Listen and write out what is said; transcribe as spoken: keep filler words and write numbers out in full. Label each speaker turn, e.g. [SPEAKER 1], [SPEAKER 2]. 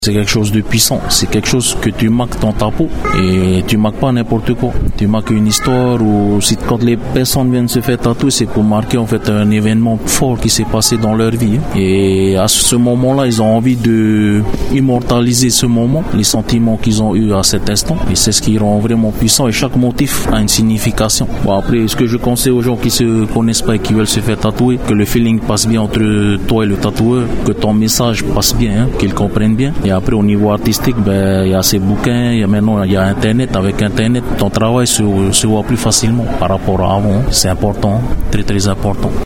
[SPEAKER 1] C'est quelque chose de puissant, c'est quelque chose que tu marques dans ta peau et tu marques pas n'importe quoi. Tu marques une histoire ou si quand les personnes viennent se faire tatouer, c'est pour marquer en fait un événement fort qui s'est passé dans leur vie. Et à ce moment-là, ils ont envie de immortaliser ce moment, les sentiments qu'ils ont eu à cet instant. Et c'est ce qui rend vraiment puissant et chaque motif a une signification. Bon après, ce que je conseille aux gens qui se connaissent pas et qui veulent se faire tatouer, que le feeling passe bien entre toi et le tatoueur, que ton message passe bien, hein, qu'ils comprennent bien. Et après au niveau artistique, ben il y a ces bouquins, il y a maintenant il y a Internet. Avec Internet, ton travail se, se voit plus facilement par rapport à avant. C'est important, très très important.